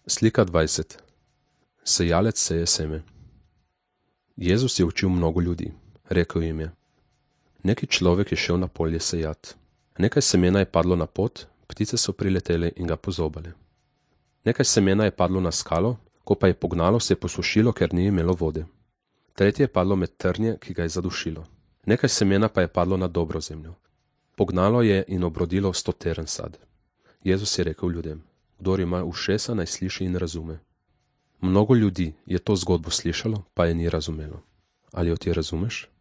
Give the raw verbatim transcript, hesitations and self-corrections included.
Slika dvajset. Sejalec seje seme. Jezus je učil mnogo ljudi. Rekel jim je: Neki človek je šel na polje sejat. Nekaj semena je padlo na pot, ptice so priletele in ga pozobale. Nekaj semena je padlo na skalo, ko pa je pognalo, se je posušilo, ker ni imelo vode. Tretje je padlo med trnje, ki ga je zadušilo. Nekaj semena pa je padlo na dobro zemljo. Pognalo je in obrodilo stoteren sad. Jezus je rekel ljudem: Kdor ima ušesa, naj sliši in razume. Mnogo ljudi je to zgodbo slišalo, pa je ni razumelo. Ali jo ti razumeš?